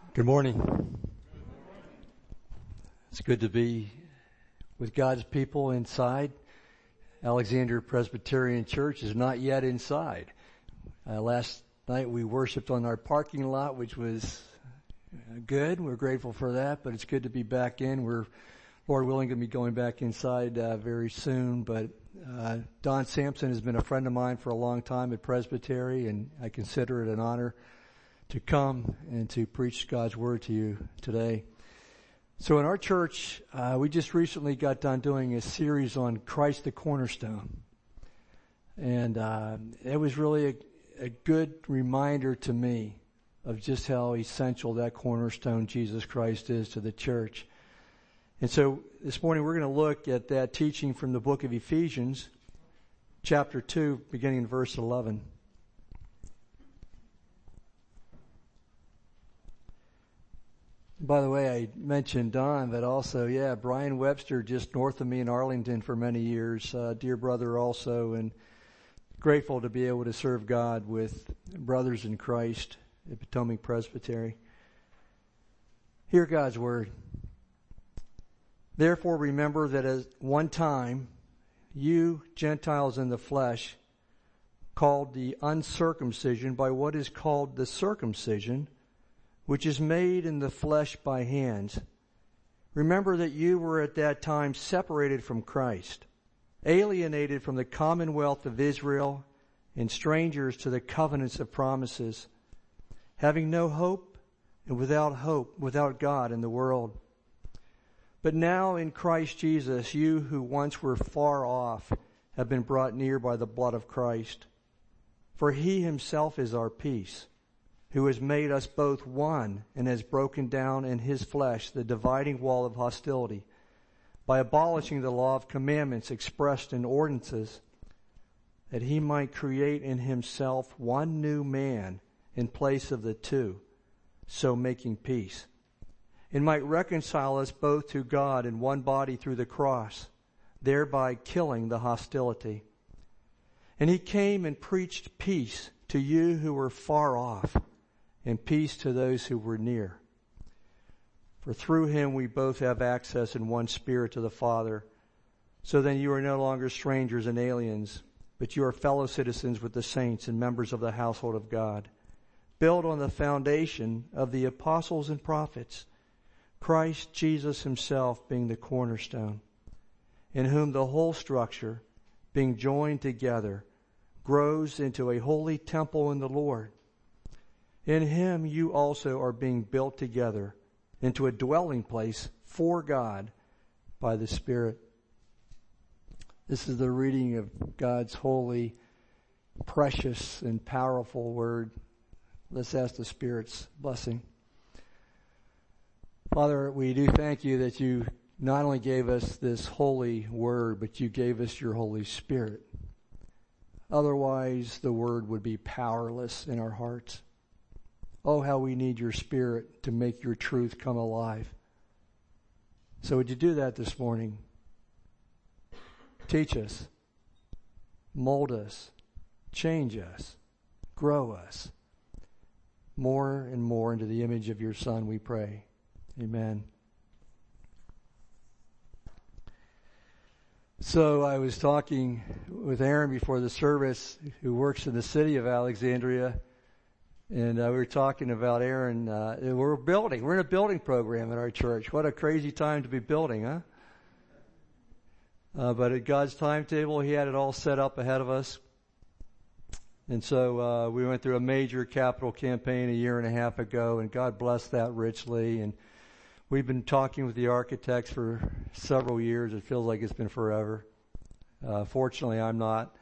Good morning. It's good to be with God's people inside. Alexandria Presbyterian Church is not yet inside. Last night we worshiped on our parking lot, which was good. We're grateful for that, but it's good to be back in. We're, Lord willing, going to be going back inside very soon. But Don Sampson has been a friend of mine for a long time at Presbytery, and I consider it an honor to come and to preach God's Word to you today. So in our church, we just recently got done doing a series on Christ the Cornerstone. And it was really a good reminder to me of just how essential that cornerstone, Jesus Christ, is to the church. And so this morning we're going to look at that teaching from the book of Ephesians, chapter 2, beginning in verse 11. By the way, I mentioned Don, but also, Brian Webster, just north of me in Arlington for many years, dear brother also, and grateful to be able to serve God with brothers in Christ at Potomac Presbytery. Hear God's Word. Therefore remember that at one time, you Gentiles in the flesh, called the uncircumcision by what is called the circumcision, which is made in the flesh by hands. Remember that you were at that time separated from Christ, alienated from the commonwealth of Israel, and strangers to the covenants of promises, having no hope and without God in the world. But now in Christ Jesus, you who once were far off have been brought near by the blood of Christ. For he himself is our peace, who has made us both one and has broken down in his flesh the dividing wall of hostility by abolishing the law of commandments expressed in ordinances, that he might create in himself one new man in place of the two, so making peace, and might reconcile us both to God in one body through the cross, thereby killing the hostility. And he came and preached peace to you who were far off, and peace to those who were near. For through him we both have access in one Spirit to the Father. So then you are no longer strangers and aliens, but you are fellow citizens with the saints and members of the household of God, built on the foundation of the apostles and prophets, Christ Jesus himself being the cornerstone, in whom the whole structure, being joined together, grows into a holy temple in the Lord. In him you also are being built together into a dwelling place for God by the Spirit. This is the reading of God's holy, precious, and powerful Word. Let's ask the Spirit's blessing. Father, we do thank you that you not only gave us this holy Word, but you gave us your Holy Spirit. Otherwise, the Word would be powerless in our hearts. Oh, how we need your Spirit to make your truth come alive. So would you do that this morning? Teach us, mold us, change us, grow us more and more into the image of your Son, we pray. Amen. So I was talking with Aaron before the service, who works in the city of Alexandria. And we were talking about Aaron. We're in a building program at our church. What a crazy time to be building, huh? But at God's timetable, he had it all set up ahead of us. And so we went through a major capital campaign a year and a half ago, and God blessed that richly. And we've been talking with the architects for several years. It feels like it's been forever. Fortunately, I'm not.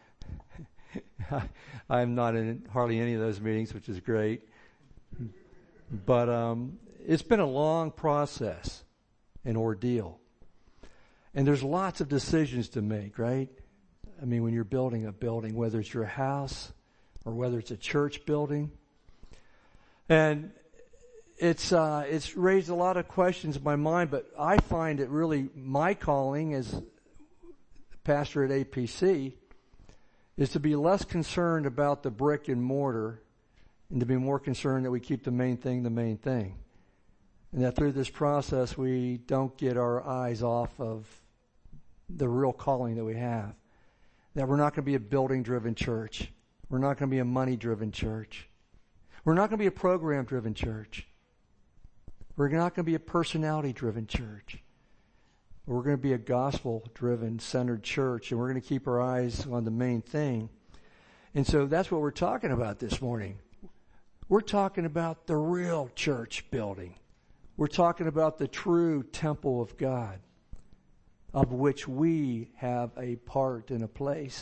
I'm not in hardly any of those meetings, which is great. But it's been a long process, an ordeal. And there's lots of decisions to make, right? I mean, when you're building a building, whether it's your house or whether it's a church building. And it's raised a lot of questions in my mind, but I find it really my calling as pastor at APC is to be less concerned about the brick and mortar and to be more concerned that we keep the main thing the main thing. And that through this process, we don't get our eyes off of the real calling that we have. That we're not going to be a building-driven church. We're not going to be a money-driven church. We're not going to be a program-driven church. We're not going to be a personality-driven church. We're going to be a gospel-driven, centered church, and we're going to keep our eyes on the main thing. And so that's what we're talking about this morning. We're talking about the real church building. We're talking about the true temple of God, of which we have a part and a place.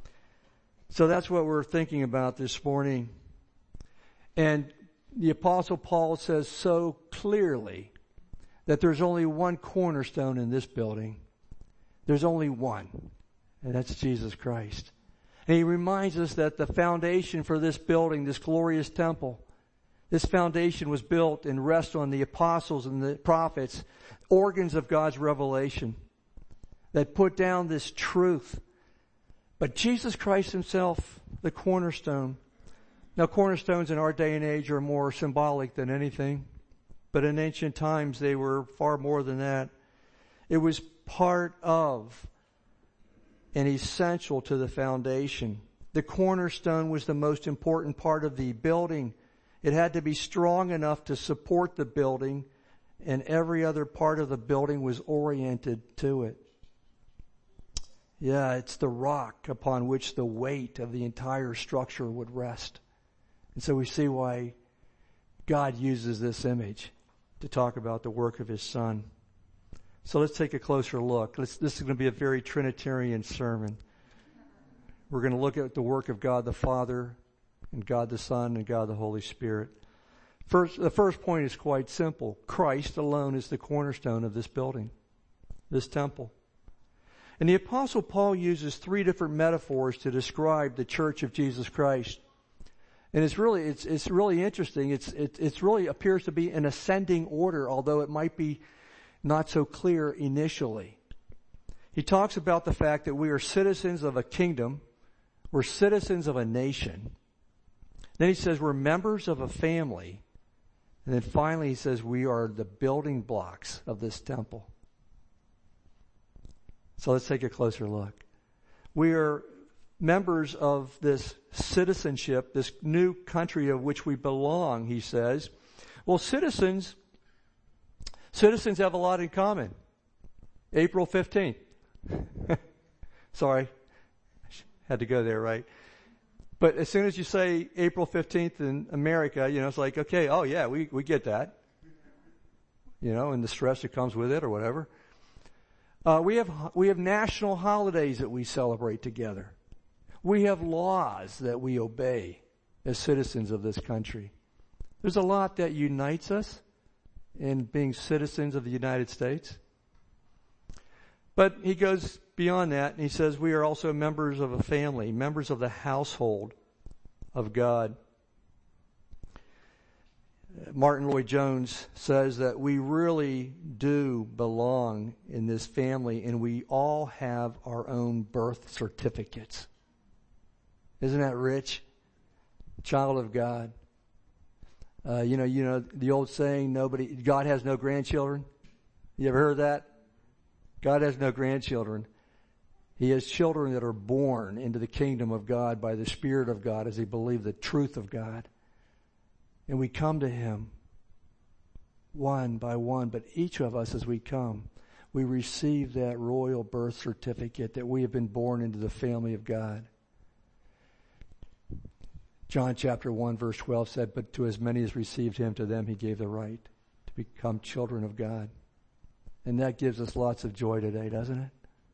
So that's what we're thinking about this morning. And the Apostle Paul says so clearly that there's only one cornerstone in this building. There's only one, and that's Jesus Christ. And he reminds us that the foundation for this building, this glorious temple, this foundation was built and rests on the apostles and the prophets, organs of God's revelation that put down this truth. But Jesus Christ himself, the cornerstone. Now, cornerstones in our day and age are more symbolic than anything. But in ancient times, they were far more than that. It was part of and essential to the foundation. The cornerstone was the most important part of the building. It had to be strong enough to support the building, and every other part of the building was oriented to it. Yeah, it's the rock upon which the weight of the entire structure would rest. And so we see why God uses this image to talk about the work of his Son. So let's take a closer look. This is going to be a very Trinitarian sermon. We're going to look at the work of God the Father and God the Son and God the Holy Spirit. The first point is quite simple. Christ alone is the cornerstone of this building, this temple. And the Apostle Paul uses 3 different metaphors to describe the church of Jesus Christ. And it's really interesting. It's really appears to be an ascending order, although it might be not so clear initially. He talks about the fact that we are citizens of a kingdom. We're citizens of a nation. Then he says we're members of a family. And then finally he says we are the building blocks of this temple. So let's take a closer look. We are members of this citizenship, this new country of which we belong, he says. Well, citizens have a lot in common. April 15th. Sorry. Had to go there, right? But as soon as you say April 15th in America, it's like, okay, oh yeah, we get that. And the stress that comes with it or whatever. We have national holidays that we celebrate together. We have laws that we obey as citizens of this country. There's a lot that unites us in being citizens of the United States. But he goes beyond that and he says we are also members of a family, members of the household of God. Martin Lloyd-Jones says that we really do belong in this family and we all have our own birth certificates. Isn't that rich? Child of God. The old saying, God has no grandchildren. You ever heard that? God has no grandchildren. He has children that are born into the kingdom of God by the Spirit of God as they believe the truth of God. And we come to him one by one, but each of us as we come, we receive that royal birth certificate that we have been born into the family of God. John chapter 1 verse 12 said, but to as many as received him, to them he gave the right to become children of God. And that gives us lots of joy today, doesn't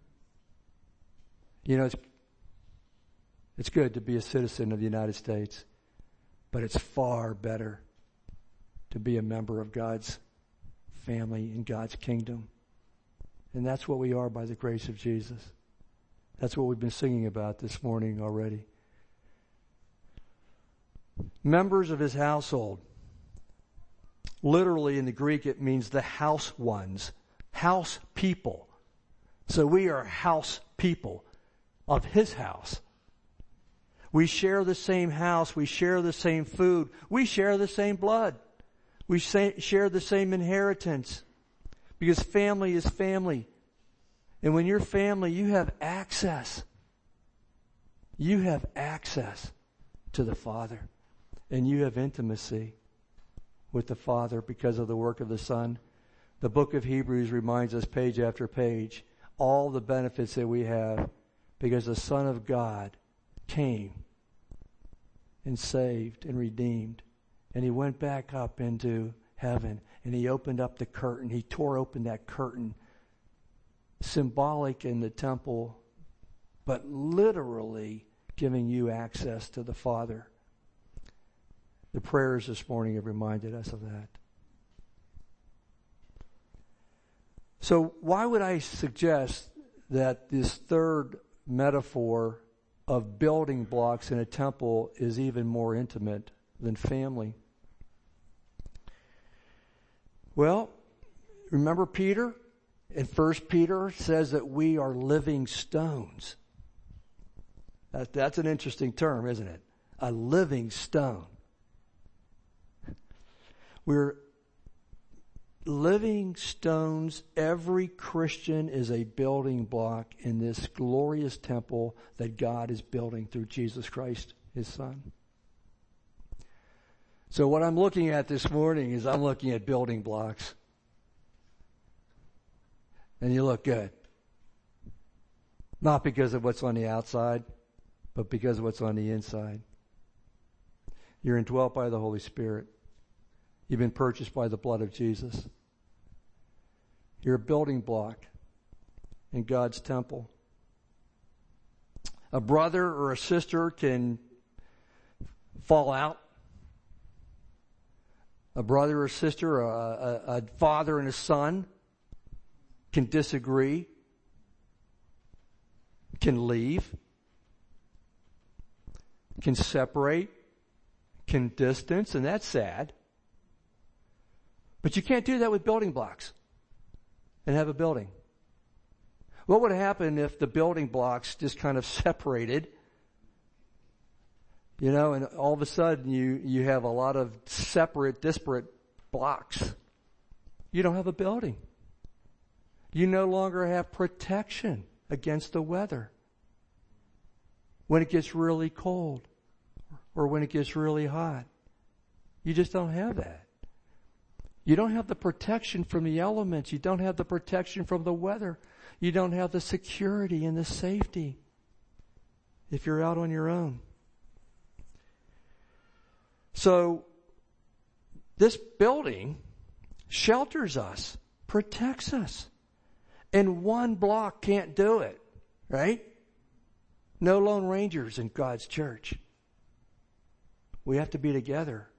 it? It's good to be a citizen of the United States, but it's far better to be a member of God's family in God's kingdom. And that's what we are by the grace of Jesus. That's what we've been singing about this morning already. Members of his household. Literally in the Greek it means the house ones. House people. So we are house people of his house. We share the same house. We share the same food. We share the same blood. We share the same inheritance because family is family. And when you're family, you have access. You have access to the Father. And you have intimacy with the Father because of the work of the Son. The book of Hebrews reminds us page after page all the benefits that we have because the Son of God came and saved and redeemed. And He went back up into heaven and He opened up the curtain. He tore open that curtain, symbolic in the temple, but literally giving you access to the Father. The prayers this morning have reminded us of that. So why would I suggest that this third metaphor of building blocks in a temple is even more intimate than family? Well, remember Peter? In 1 Peter says that we are living stones. That's an interesting term, isn't it? A living stone. We're living stones. Every Christian is a building block in this glorious temple that God is building through Jesus Christ, His Son. So what I'm looking at this morning is I'm looking at building blocks. And you look good. Not because of what's on the outside, but because of what's on the inside. You're indwelt by the Holy Spirit. You've been purchased by the blood of Jesus. You're a building block in God's temple. A brother or a sister can fall out. A brother or sister, a father and a son can disagree, can leave, can separate, can distance, and that's sad. But you can't do that with building blocks and have a building. What would happen if the building blocks just kind of separated? You know, and all of a sudden you have a lot of separate, disparate blocks. You don't have a building. You no longer have protection against the weather. When it gets really cold or when it gets really hot. You just don't have that. You don't have the protection from the elements. You don't have the protection from the weather. You don't have the security and the safety if you're out on your own. So, this building shelters us, protects us. And one block can't do it, right? No Lone Rangers in God's church. We have to be together.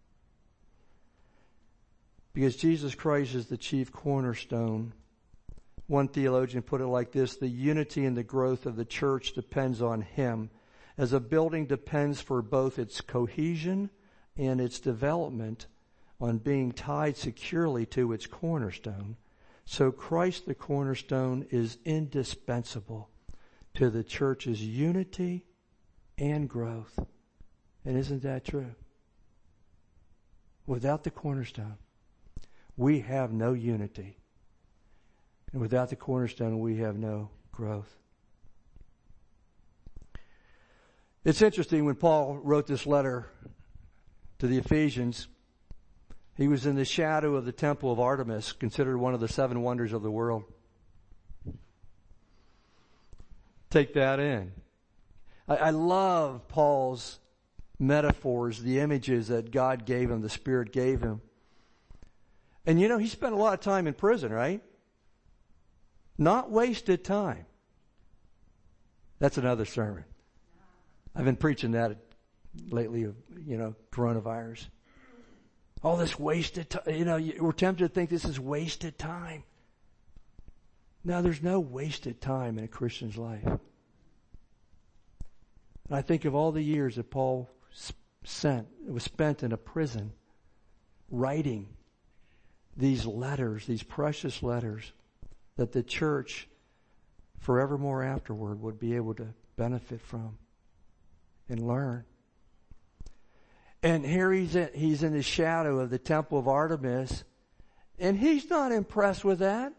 Because Jesus Christ is the chief cornerstone. One theologian put it like this: the unity and the growth of the church depends on Him, as a building depends for both its cohesion and its development on being tied securely to its cornerstone. So Christ the cornerstone is indispensable to the church's unity and growth. And isn't that true? Without the cornerstone, we have no unity. And without the cornerstone, we have no growth. It's interesting, when Paul wrote this letter to the Ephesians, he was in the shadow of the temple of Artemis, considered one of the 7 wonders of the world. Take that in. I love Paul's metaphors, the images that God gave him, the Spirit gave him. And you know, he spent a lot of time in prison, right? Not wasted time. That's another sermon. I've been preaching that lately, coronavirus. All this wasted time. We're tempted to think this is wasted time. No, there's no wasted time in a Christian's life. And I think of all the years that Paul was spent in a prison writing these letters, these precious letters that the church forevermore afterward would be able to benefit from and learn. And here he's in the shadow of the temple of Artemis, and he's not impressed with that.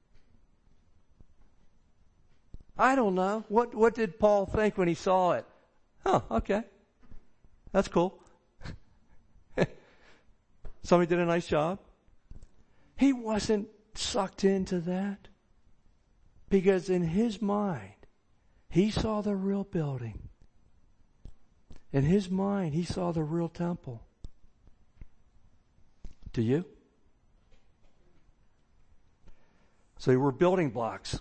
I don't know. What did Paul think when he saw it? Oh, okay. That's cool. Somebody did a nice job. He wasn't sucked into that. Because in his mind, he saw the real building. In his mind, he saw the real temple. Do you? So we're building blocks.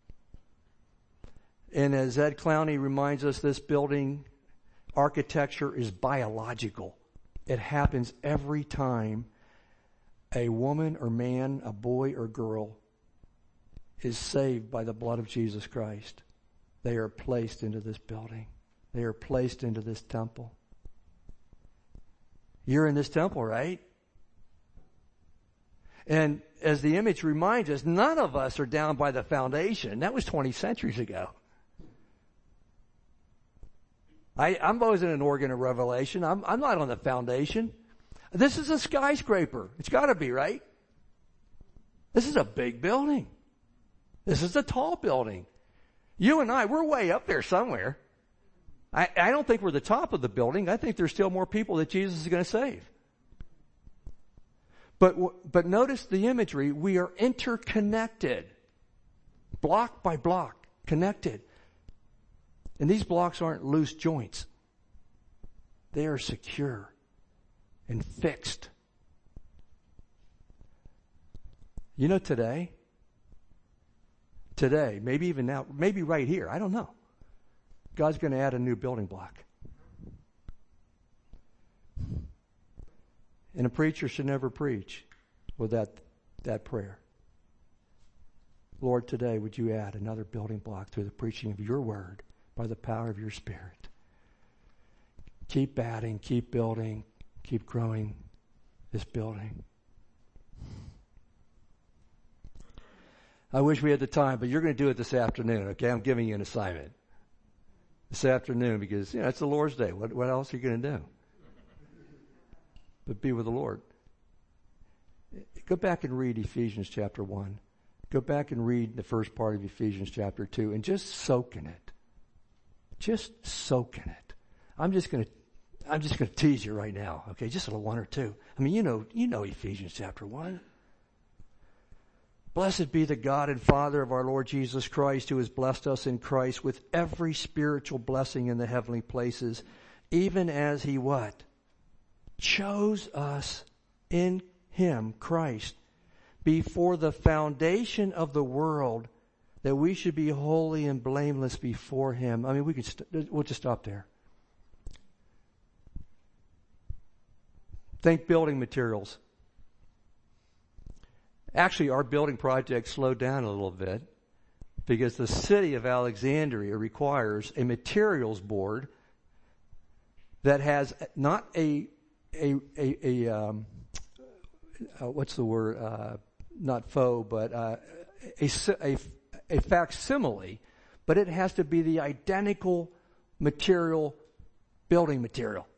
And as Ed Clowney reminds us, this building architecture is biological. It happens every time a woman or man, a boy or girl is saved by the blood of Jesus Christ. They are placed into this building. They are placed into this temple. You're in this temple, right? And as the image reminds us, none of us are down by the foundation. That was 20 centuries ago. I'm always in an organ of revelation. I'm not on the foundation. This is a skyscraper. It's got to be, right? This is a big building. This is a tall building. You and I, we're way up there somewhere. I don't think we're the top of the building. I think there's still more people that Jesus is going to save. But notice the imagery. We are interconnected. Block by block. Connected. And these blocks aren't loose joints. They are secure and fixed. You know, today, maybe even now, maybe right here, I don't know. God's going to add a new building block. And a preacher should never preach with that prayer. Lord, today would you add another building block through the preaching of your word by the power of your Spirit. Keep adding, keep building, keep growing this building. I wish we had the time, but you're going to do it this afternoon, okay? I'm giving you an assignment. This afternoon, because, it's the Lord's Day. What else are you going to do? But be with the Lord. Go back and read Ephesians chapter 1. Go back and read the first part of Ephesians chapter 2 and just soak in it. Just soak in it. I'm just going to tease you right now, okay? Just a little one or two. I mean, you know Ephesians chapter 1. Blessed be the God and Father of our Lord Jesus Christ, who has blessed us in Christ with every spiritual blessing in the heavenly places, even as he what? Chose us in him, Christ, before the foundation of the world, that we should be holy and blameless before him. I mean, we'll just stop there. Think building materials. Actually, our building project slowed down a little bit because the city of Alexandria requires a materials board that has not what's the word? Not faux, but a facsimile, but it has to be the identical material, building material.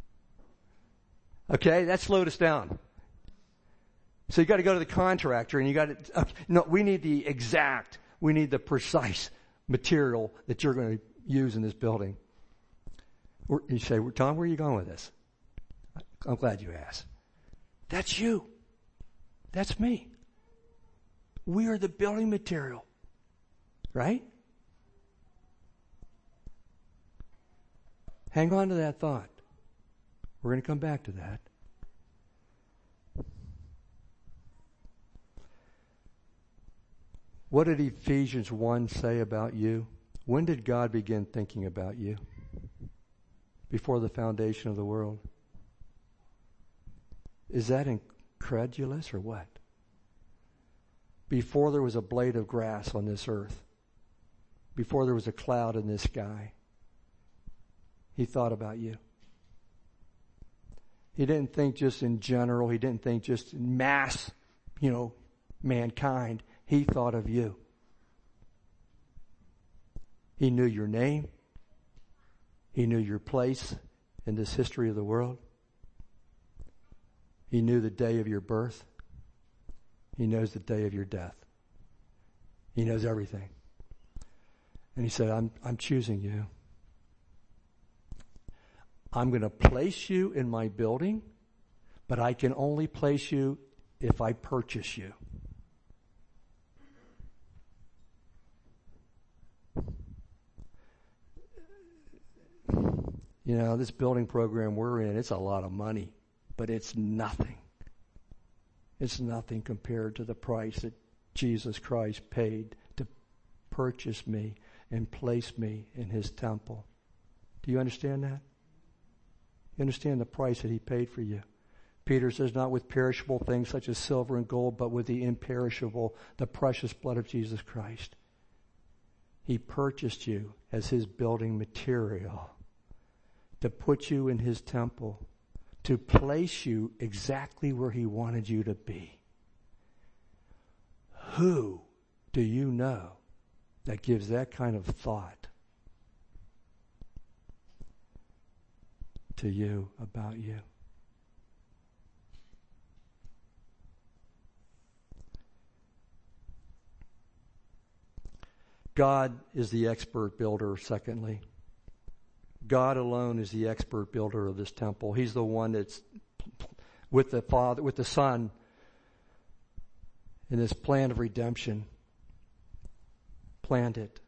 Okay, that slowed us down. So you got to go to the contractor and you got to, no, we need the precise material that you're going to use in this building. You say, Tom, where are you going with this? I'm glad you asked. That's you. That's me. We are the building material. Right? Hang on to that thought. We're going to come back to that. What did Ephesians 1 say about you? When did God begin thinking about you? Before the foundation of the world. Is that incredulous or what? Before there was a blade of grass on this earth, before there was a cloud in this sky, he thought about you. He didn't think just in general. He didn't think just in mass, mankind. He thought of you. He knew your name. He knew your place in this history of the world. He knew the day of your birth. He knows the day of your death. He knows everything. And he said, I'm choosing you. I'm going to place you in my building, but I can only place you if I purchase you. You know, this building program we're in, it's a lot of money, but it's nothing. It's nothing compared to the price that Jesus Christ paid to purchase me and place me in his temple. Do you understand that? You understand the price that he paid for you? Peter says, not with perishable things such as silver and gold, but with the imperishable, the precious blood of Jesus Christ. He purchased you as his building material to put you in his temple, to place you exactly where he wanted you to be. Who do you know that gives that kind of thought to you about you? God is the expert builder, secondly. God alone is the expert builder of this temple. He's the one that's with the Father, with the Son, in this plan of redemption. Planned it.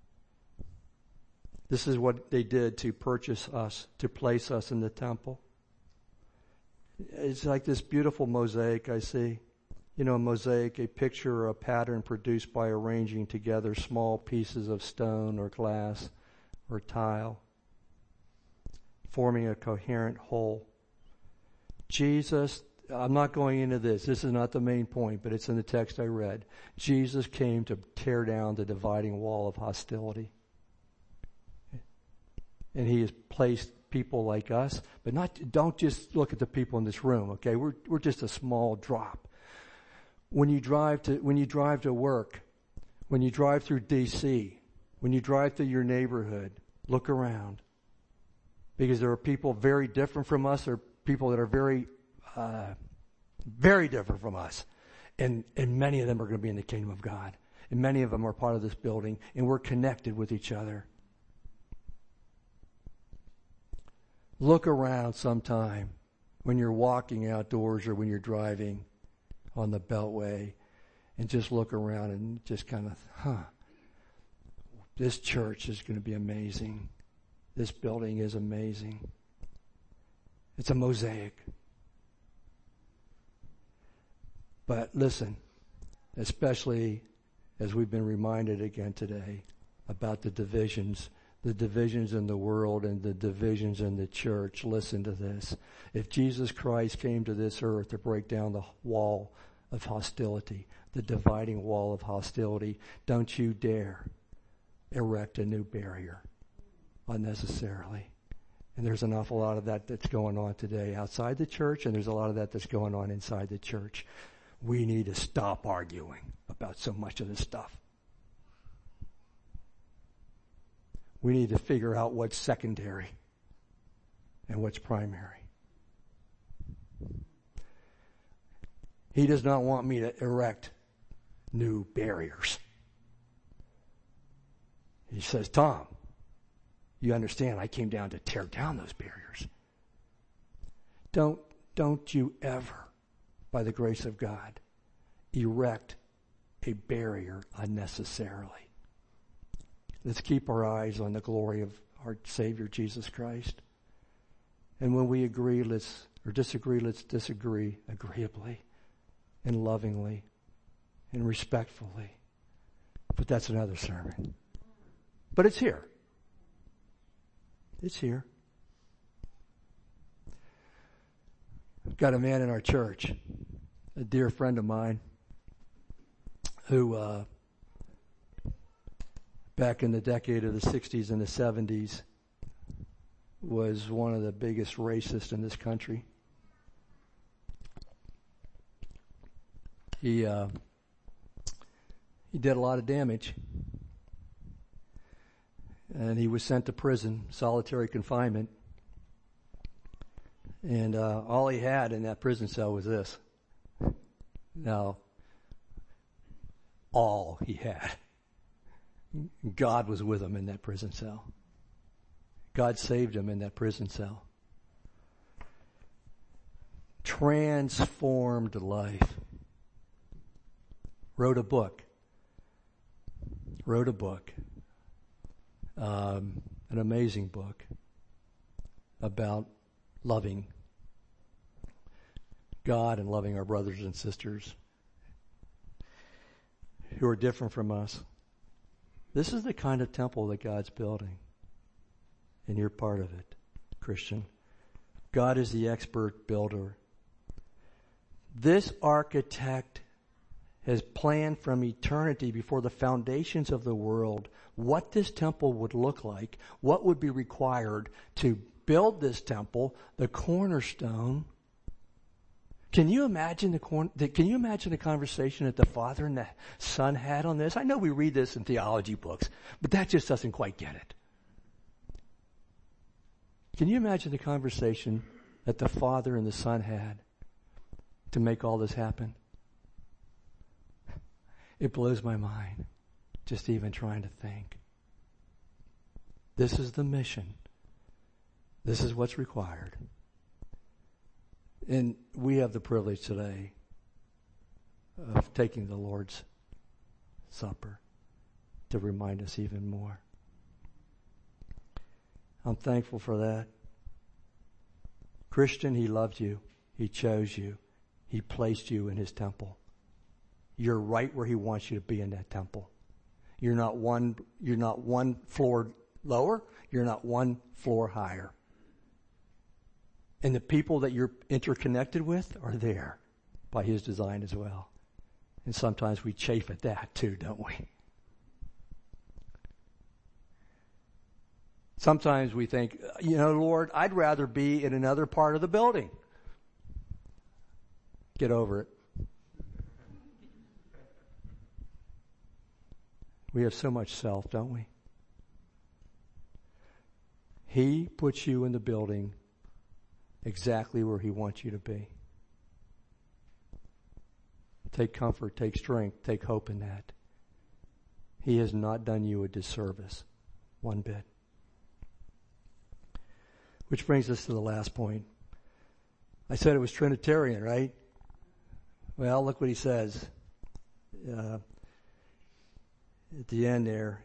This is what they did to purchase us, to place us in the temple. It's like this beautiful mosaic I see. You know, a mosaic, a picture or a pattern produced by arranging together small pieces of stone or glass or tile, forming a coherent whole. Jesus, I'm not going into this. This is not the main point, but it's in the text I read. Jesus came to tear down the dividing wall of hostility. And he has placed people like us, but don't just look at the people in this room, okay? We're just a small drop. When you drive to work, when you drive through D.C., when you drive through your neighborhood, look around. Because there are people very different from us, or people that are very, very different from us. And many of them are going to be in the kingdom of God. And many of them are part of this building, and we're connected with each other. Look around sometime when you're walking outdoors or when you're driving on the Beltway, and just look around and just kind of, this church is going to be amazing. This building is amazing. It's a mosaic. But listen, especially as we've been reminded again today about the divisions in the world and the divisions in the church. Listen to this. If Jesus Christ came to this earth to break down the wall of hostility, the dividing wall of hostility, don't you dare erect a new barrier unnecessarily. And there's an awful lot of that that's going on today outside the church, and there's a lot of that that's going on inside the church. We need to stop arguing about so much of this stuff. We need to figure out what's secondary and what's primary. He does not want me to erect new barriers. He says, Tom, you understand I came down to tear down those barriers. Don't you ever, by the grace of God, erect a barrier unnecessarily. Let's keep our eyes on the glory of our Savior, Jesus Christ. And when we agree, let's disagree agreeably and lovingly and respectfully. But that's another sermon. But it's here. It's here. I've got a man in our church, a dear friend of mine, who back in the decade of the 60s and the 70s was one of the biggest racists in this country. He did a lot of damage. And he was sent to prison, solitary confinement. And all he had in that prison cell was this. Now, all he had. God was with him in that prison cell. God saved him in that prison cell. Transformed life. Wrote a book. An amazing book about loving God and loving our brothers and sisters who are different from us. This is the kind of temple that God's building. And you're part of it, Christian. God is the expert builder. This architect has planned from eternity before the foundations of the world what this temple would look like, what would be required to build this temple, the cornerstone. Can you imagine the conversation that the Father and the Son had on this? I know we read this in theology books, but that just doesn't quite get it. Can you imagine the conversation that the Father and the Son had to make all this happen? It blows my mind, just even trying to think. This is the mission. This is what's required. And we have the privilege today of taking the Lord's Supper to remind us even more. I'm thankful for that. Christian, He loved you. He chose you. He placed you in His temple. You're right where He wants you to be in that temple. You're not one floor lower. You're not one floor higher. And the people that you're interconnected with are there by His design as well. And sometimes we chafe at that too, don't we? Sometimes we think, Lord, I'd rather be in another part of the building. Get over it. We have so much self, don't we? He puts you in the building exactly where He wants you to be. Take comfort, take strength, take hope in that. He has not done you a disservice, one bit. Which brings us to the last point. I said it was Trinitarian, right? Well, look what he says at the end there.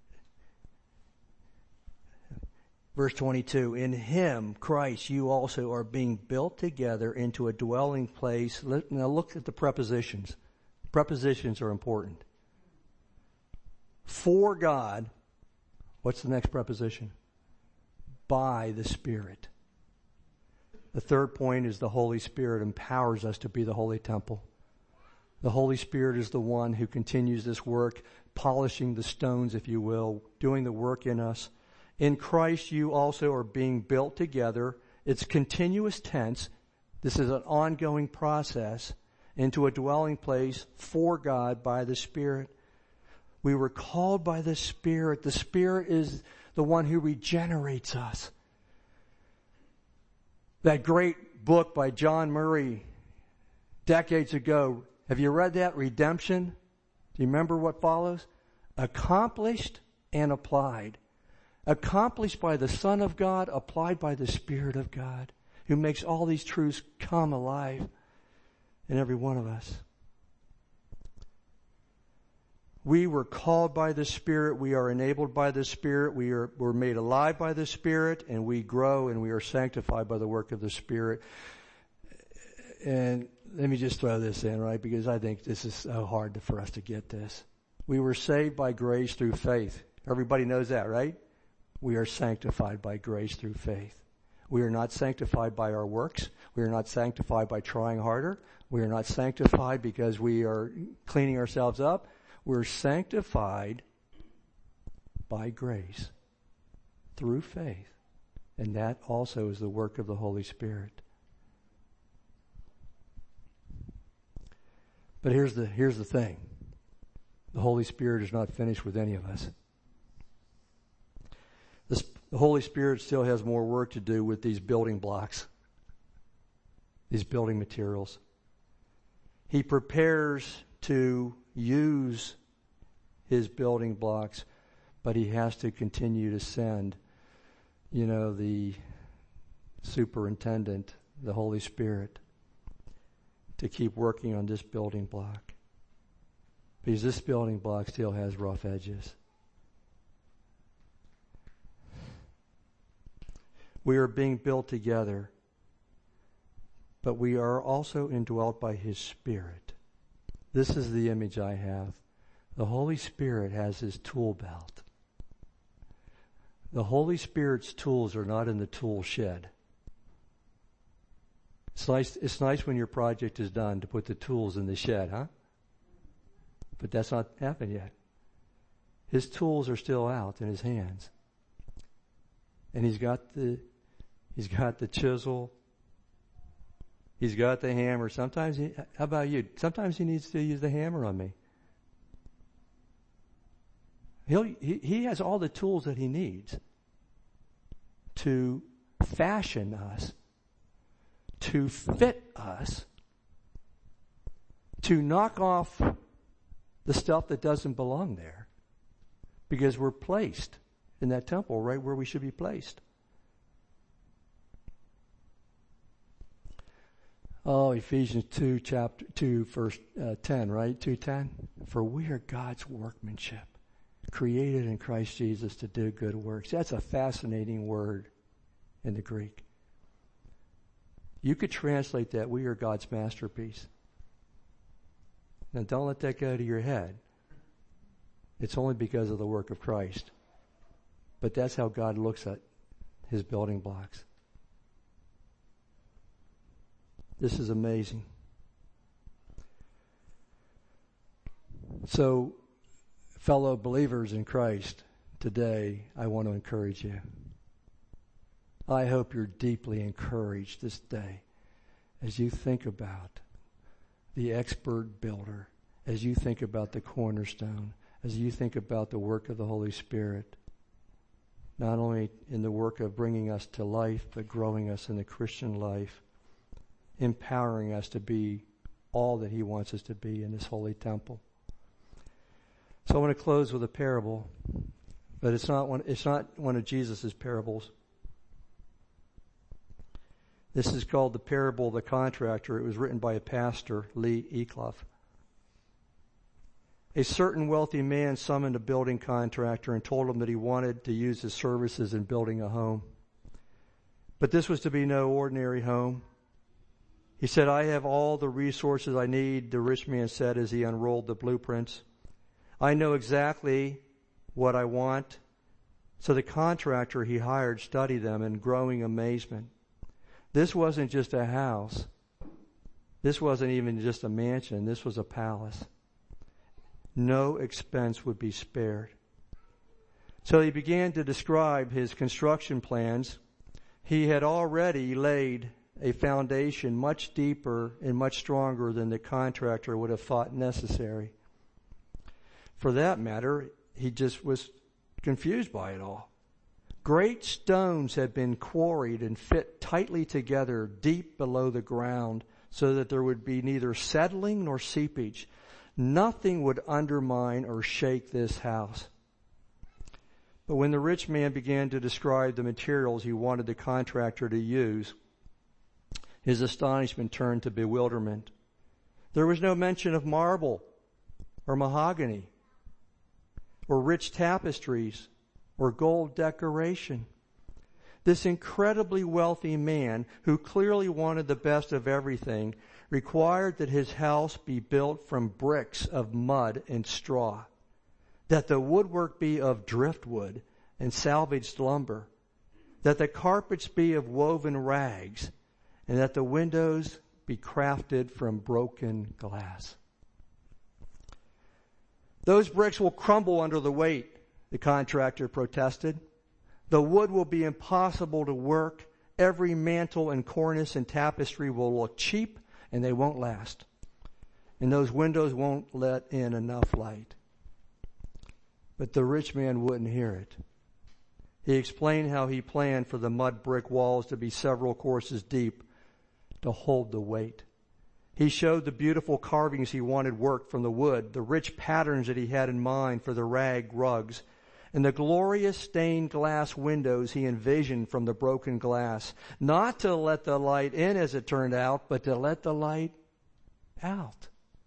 Verse 22, in Him, Christ, you also are being built together into a dwelling place. Now look at the prepositions. Prepositions are important. For God, what's the next preposition? By the Spirit. The third point is the Holy Spirit empowers us to be the holy temple. The Holy Spirit is the one who continues this work, polishing the stones, if you will, doing the work in us. In Christ, you also are being built together. It's continuous tense. This is an ongoing process into a dwelling place for God by the Spirit. We were called by the Spirit. The Spirit is the one who regenerates us. That great book by John Murray decades ago. Have you read that? Redemption. Do you remember what follows? Accomplished and applied. Accomplished by the Son of God, applied by the Spirit of God, who makes all these truths come alive in every one of us. We were called by the Spirit. We are enabled by the Spirit. We're made alive by the Spirit, and we grow and we are sanctified by the work of the Spirit. And let me just throw this in, right? Because I think this is so hard for us to get this. We were saved by grace through faith. Everybody knows that, right? We are sanctified by grace through faith. We are not sanctified by our works. We are not sanctified by trying harder. We are not sanctified because we are cleaning ourselves up. We're sanctified by grace through faith. And that also is the work of the Holy Spirit. But here's the thing. The Holy Spirit is not finished with any of us. The Holy Spirit still has more work to do with these building blocks these building materials. He prepares to use his building blocks, but he has to continue to send, the superintendent, the Holy Spirit, to keep working on this building block. Because this building block still has rough edges. We are being built together, but we are also indwelt by His Spirit. This is the image I have. The Holy Spirit has His tool belt. The Holy Spirit's tools are not in the tool shed. It's nice when your project is done to put the tools in the shed, huh? But that's not happened yet. His tools are still out in His hands. And He's got the chisel. He's got the hammer. How about you? Sometimes He needs to use the hammer on me. He has all the tools that He needs to fashion us, to fit us, to knock off the stuff that doesn't belong there, because we're placed in that temple right where we should be placed. Oh, Ephesians 2, chapter 2, verse 10, right? 2:10. For we are God's workmanship, created in Christ Jesus to do good works. That's a fascinating word in the Greek. You could translate that, we are God's masterpiece. Now don't let that go to your head. It's only because of the work of Christ. But that's how God looks at His building blocks. This is amazing. So, fellow believers in Christ, today I want to encourage you. I hope you're deeply encouraged this day as you think about the expert builder, as you think about the cornerstone, as you think about the work of the Holy Spirit, not only in the work of bringing us to life, but growing us in the Christian life, empowering us to be all that He wants us to be in this holy temple. So I want to close with a parable, but it's not one of Jesus' parables. This is called the parable of the contractor. It was written by a pastor, Lee Eckloff. A certain wealthy man summoned a building contractor and told him that he wanted to use his services in building a home. But this was to be no ordinary home. He said, I have all the resources I need, the rich man said as he unrolled the blueprints. I know exactly what I want. So the contractor he hired studied them in growing amazement. This wasn't just a house. This wasn't even just a mansion. This was a palace. No expense would be spared. So he began to describe his construction plans. He had already laid a foundation much deeper and much stronger than the contractor would have thought necessary. For that matter, he just was confused by it all. Great stones had been quarried and fit tightly together deep below the ground so that there would be neither settling nor seepage. Nothing would undermine or shake this house. But when the rich man began to describe the materials he wanted the contractor to use, his astonishment turned to bewilderment. There was no mention of marble or mahogany or rich tapestries or gold decoration. This incredibly wealthy man, who clearly wanted the best of everything, required that his house be built from bricks of mud and straw, that the woodwork be of driftwood and salvaged lumber, that the carpets be of woven rags, and that the windows be crafted from broken glass. Those bricks will crumble under the weight, the contractor protested. The wood will be impossible to work. Every mantle and cornice and tapestry will look cheap, and they won't last. And those windows won't let in enough light. But the rich man wouldn't hear it. He explained how he planned for the mud brick walls to be several courses deep, to hold the weight. He showed the beautiful carvings he wanted worked from the wood, the rich patterns that he had in mind for the rag rugs, and the glorious stained glass windows he envisioned from the broken glass, not to let the light in as it turned out, but to let the light out.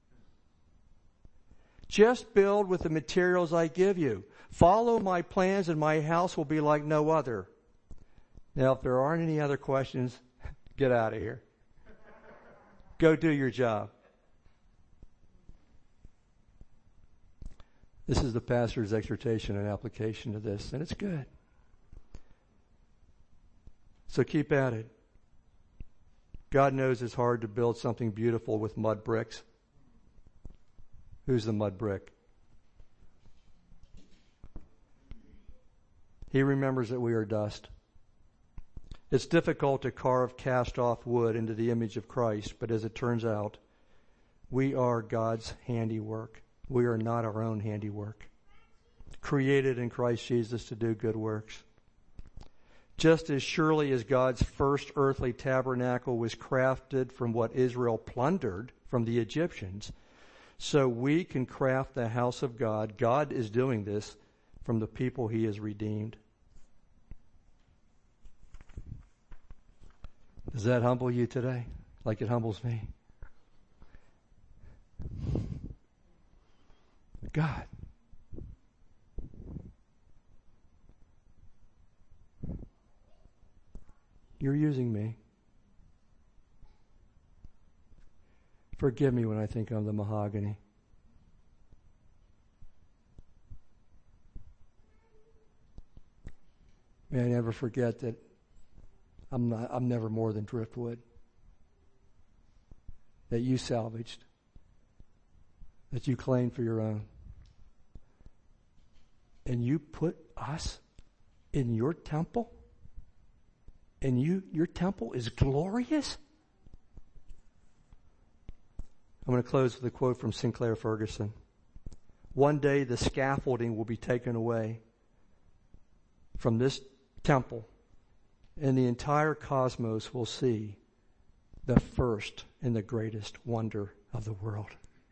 Just build with the materials I give you. Follow my plans and my house will be like no other. Now, if there aren't any other questions, get out of here. Go do your job. This is the pastor's exhortation and application to this, and it's good. So keep at it. God knows it's hard to build something beautiful with mud bricks. Who's the mud brick? He remembers that we are dust. It's difficult to carve cast-off wood into the image of Christ, but as it turns out, we are God's handiwork. We are not our own handiwork. Created in Christ Jesus to do good works. Just as surely as God's first earthly tabernacle was crafted from what Israel plundered from the Egyptians, so we can craft the house of God. God is doing this from the people he has redeemed. Does that humble you today, like it humbles me? God. You're using me. Forgive me when I think I'm the mahogany. May I never forget that I'm never more than driftwood that you salvaged, that you claimed for your own. And you put us in your temple? And your temple is glorious? I'm going to close with a quote from Sinclair Ferguson. One day the scaffolding will be taken away from this temple, and the entire cosmos will see the first and the greatest wonder of the world.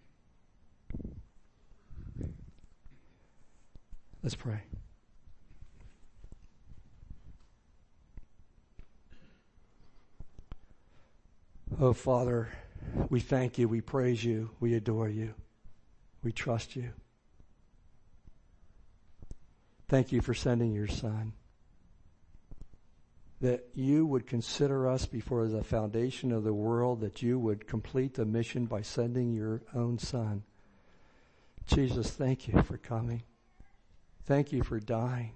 Let's pray. Oh, Father, we thank you, we praise you, we adore you, we trust you. Thank you for sending your Son, that you would consider us before the foundation of the world, that you would complete the mission by sending your own Son. Jesus, thank you for coming. Thank you for dying.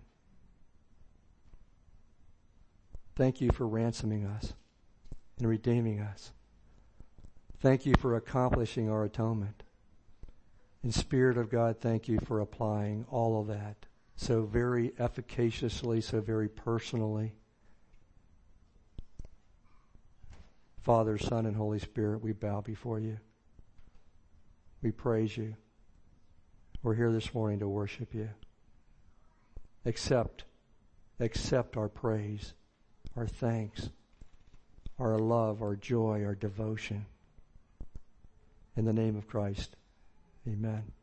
Thank you for ransoming us and redeeming us. Thank you for accomplishing our atonement. And Spirit of God, thank you for applying all of that so very efficaciously, so very personally. Father, Son, and Holy Spirit, we bow before you. We praise you. We're here this morning to worship you. Accept our praise, our thanks, our love, our joy, our devotion. In the name of Christ, amen.